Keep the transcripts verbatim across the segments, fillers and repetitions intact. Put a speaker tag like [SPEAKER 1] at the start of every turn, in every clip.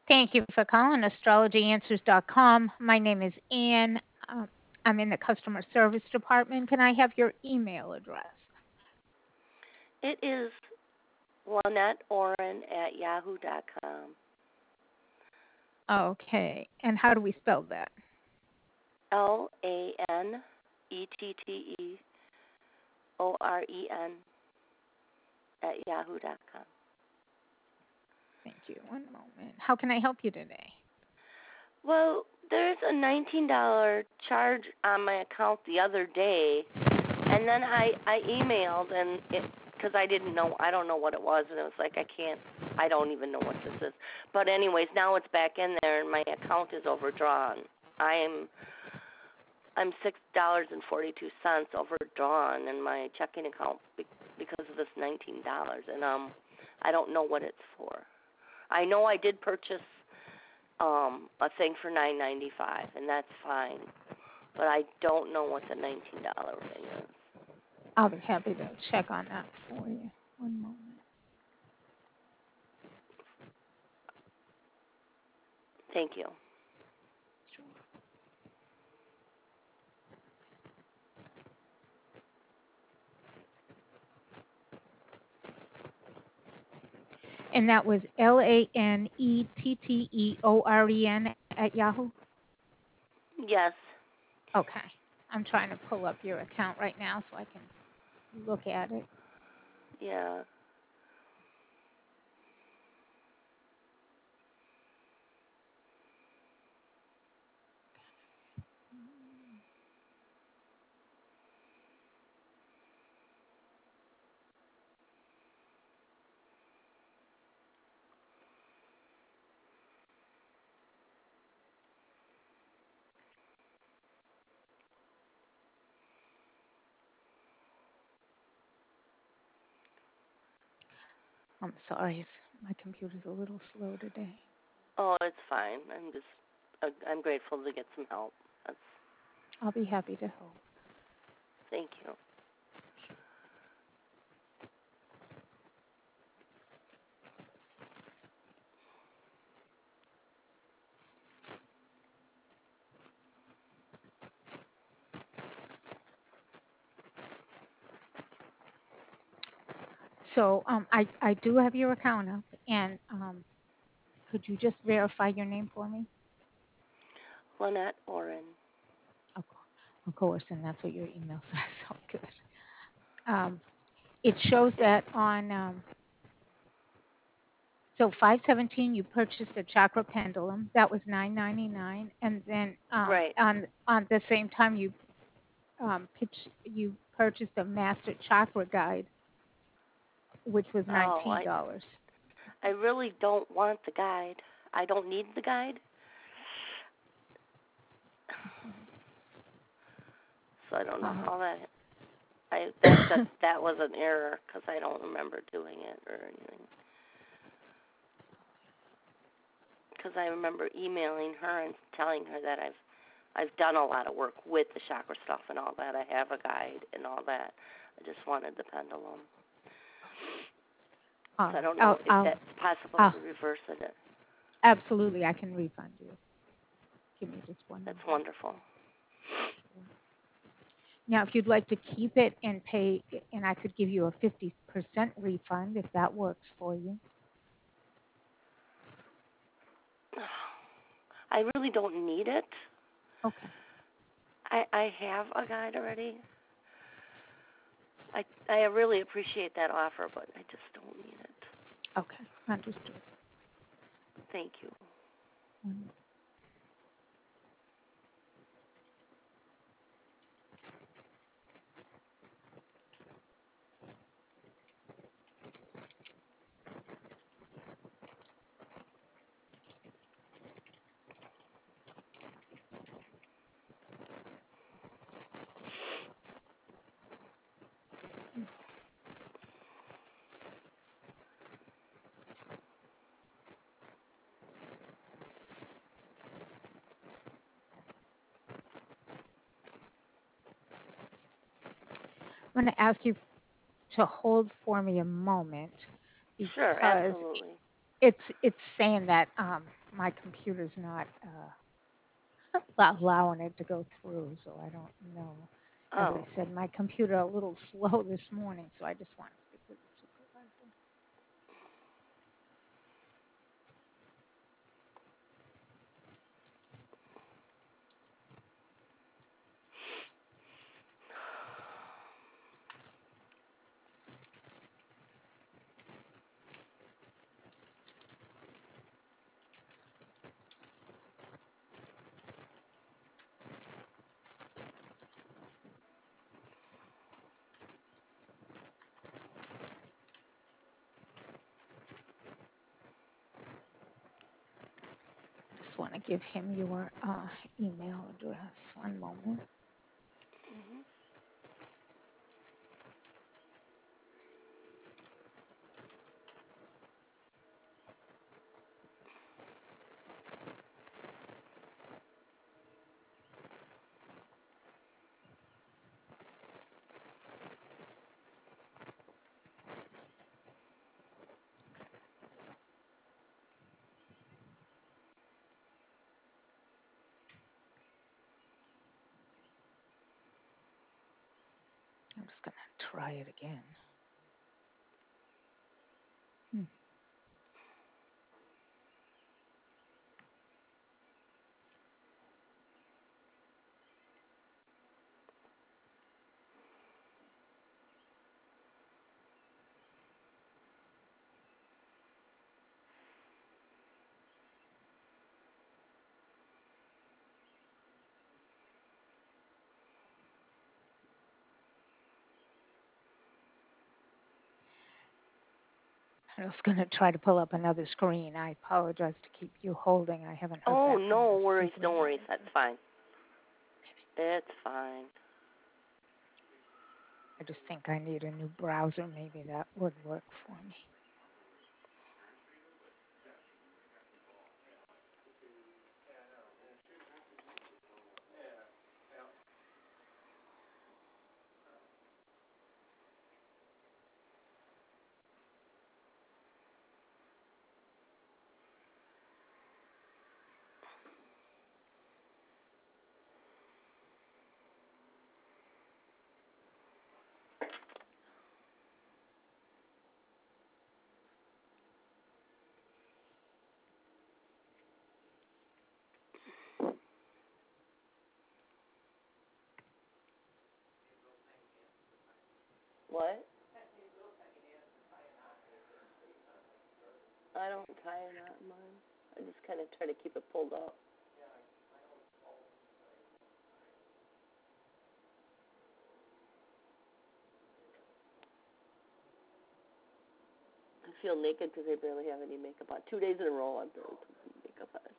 [SPEAKER 1] Thank you for calling astrology answers dot com. My name is Ann. Um, I'm in the customer service department. Can I have your email address?
[SPEAKER 2] It is Lynette Oren at yahoo dot com.
[SPEAKER 1] Okay. And how do we spell that?
[SPEAKER 2] L A N E T T E O R E N at yahoo dot com.
[SPEAKER 1] Thank you. One moment. How can I help you today?
[SPEAKER 2] Well, there's a nineteen dollars charge on my account the other day, and then I I emailed and it because I didn't know I don't know what it was, and it was like I can't I don't even know what this is. But anyways, now it's back in there and my account is overdrawn. I am I'm six dollars and forty two cents overdrawn in my checking account because of this nineteen dollars, and um I don't know what it's for. I know I did purchase um a thing for nine ninety five, and that's fine, but I don't know what the nineteen dollar thing is.
[SPEAKER 1] I'll be happy to check on that for you. One moment.
[SPEAKER 2] Thank you.
[SPEAKER 1] Sure. And that was L A N E T T E O R E N at Yahoo?
[SPEAKER 2] Yes.
[SPEAKER 1] Okay. I'm trying to pull up your account right now so I can look at it.
[SPEAKER 2] Yeah.
[SPEAKER 1] I'm sorry. My computer's a little slow today.
[SPEAKER 2] Oh, it's fine. I'm just uh, I'm grateful to get some help. That's
[SPEAKER 1] I'll be happy to help.
[SPEAKER 2] Thank you.
[SPEAKER 1] So um, I, I do have your account up, and um, could you just verify your name for me?
[SPEAKER 2] Lynette Oren.
[SPEAKER 1] Of, of course, and that's what your email says. So good. Um, it shows that on um, so five seventeen you purchased a chakra pendulum that was nine ninety-nine, and then um,
[SPEAKER 2] Right.
[SPEAKER 1] on on the same time you um, pitch, you purchased a master chakra guide, which was
[SPEAKER 2] Oh,
[SPEAKER 1] nineteen
[SPEAKER 2] I
[SPEAKER 1] dollars.
[SPEAKER 2] I really don't want the guide. I don't need the guide. So I don't know
[SPEAKER 1] Uh,
[SPEAKER 2] how that I that that that was an error because I don't remember doing it or anything. Because I remember emailing her and telling her that I've I've done a lot of work with the chakra stuff and all that. I have a guide and all that. I just wanted the pendulum.
[SPEAKER 1] all
[SPEAKER 2] So I
[SPEAKER 1] right.
[SPEAKER 2] don't know
[SPEAKER 1] I'll,
[SPEAKER 2] if
[SPEAKER 1] I'll,
[SPEAKER 2] that's possible
[SPEAKER 1] I'll
[SPEAKER 2] to reverse it.
[SPEAKER 1] absolutely I can refund you. Give me just one
[SPEAKER 2] That's
[SPEAKER 1] moment.
[SPEAKER 2] wonderful.
[SPEAKER 1] Sure. Now, if you'd like to keep it and pay, and I could give you a fifty percent refund if that works for you.
[SPEAKER 2] I really don't need it.
[SPEAKER 1] Okay.
[SPEAKER 2] I I have a guide already. I I really appreciate that offer, but I just don't need it.
[SPEAKER 1] Okay. Understood.
[SPEAKER 2] Thank you.
[SPEAKER 1] One- I'm going to ask you to hold for me a moment
[SPEAKER 2] Sure,
[SPEAKER 1] because
[SPEAKER 2] absolutely.
[SPEAKER 1] it's it's saying that um, my computer's not uh, allowing it to go through, so I don't know. As I
[SPEAKER 2] Oh.
[SPEAKER 1] said, my computer a little slow this morning, so I just want to speak with the supervisor. Just want to give him your uh, email address. One moment.
[SPEAKER 2] Mhm.
[SPEAKER 1] I'm just going to try it again. Hmm. I was going to try to pull up another screen. I apologize to keep you holding. I haven't heard
[SPEAKER 2] Oh,
[SPEAKER 1] back from
[SPEAKER 2] no
[SPEAKER 1] the
[SPEAKER 2] worries, no worries.
[SPEAKER 1] supervisor.
[SPEAKER 2] That's fine. It's fine.
[SPEAKER 1] I just think I need a new browser. Maybe that would work for me.
[SPEAKER 2] What? I don't tie a knot in mine. I just kind of try to keep it pulled up. I feel naked because I barely have any makeup on. Two days in a row, I barely put some makeup on.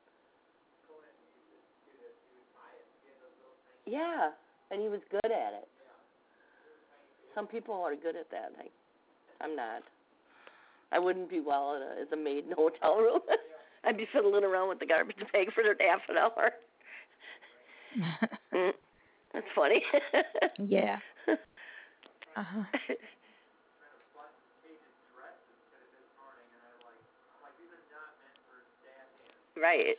[SPEAKER 2] Yeah, and he was good at it. Some people are good at that. I, I'm not. I wouldn't be well in a, as a maid in a hotel room. I'd be fiddling around with the garbage bag for half an hour. Mm, that's funny.
[SPEAKER 1] Yeah. Uh-huh.
[SPEAKER 2] Right.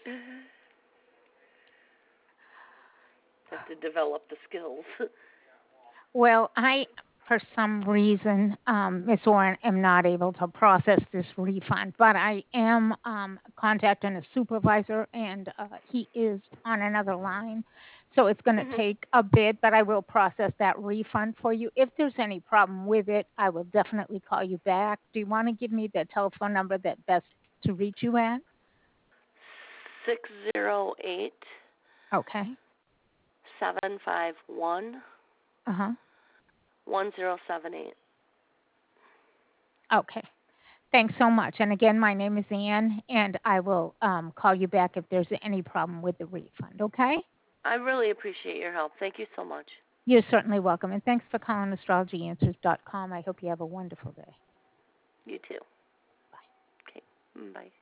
[SPEAKER 2] Have to develop the skills.
[SPEAKER 1] Well, I, for some reason, um, Miss Warren, am not able to process this refund, but I am um, contacting a supervisor, and uh, he is on another line. So it's going to
[SPEAKER 2] Mhm.
[SPEAKER 1] take a bit, but I will process that refund for you. If there's any problem with it, I will definitely call you back. Do you want to give me the telephone number that best to reach you at?
[SPEAKER 2] Six zero eight
[SPEAKER 1] Okay.
[SPEAKER 2] seven five one
[SPEAKER 1] Uh-huh.
[SPEAKER 2] one zero seven eight.
[SPEAKER 1] Okay. Thanks so much. And again, my name is Ann, and I will um, call you back if there's any problem with the refund, okay?
[SPEAKER 2] I really appreciate your help. Thank you so much.
[SPEAKER 1] You're certainly welcome. And thanks for calling astrology answers dot com. I hope you have a wonderful day.
[SPEAKER 2] You too.
[SPEAKER 1] Bye.
[SPEAKER 2] Okay. Bye.